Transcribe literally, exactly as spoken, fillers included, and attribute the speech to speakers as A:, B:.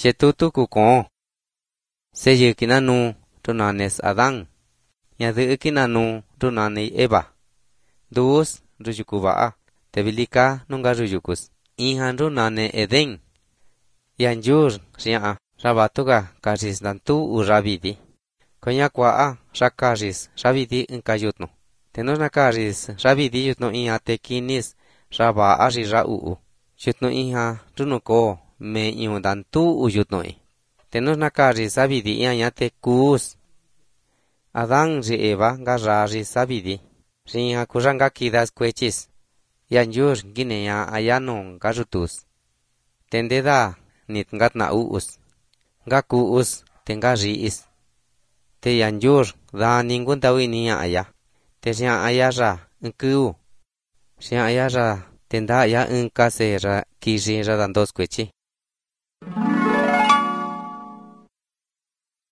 A: Xe tu tu cụ con. Xe dư kina nu tu nanes Adán. Ya dư kina nu tu nani Eva. Dus rujuku vaa. Tevilika nunga rujukus. Inhan ru nane Eden. Yanjur ria rabatuga karis dantu u rabidi. Konya kwaa rakaris rabidi nkayutno. Tenos nakaris rabidi yutno iha tekinis raba ari ra uu. Yutno iha runuko me iundantu u yutno i. Tenos nakaris rabidi iha yate kus. Adán ri Eva ngarari sabidi. Rinha kuranga kidas kwechis. Yanjur gineya ayano ngarutus. Tendeda nit ngatna uus. Ngakuus tenga riis. Te yanjur da ningun tawini ya aya. Te ria ayara nkuu. Ria ayara tenda ya nkase ra kiri ra dandos kwechi.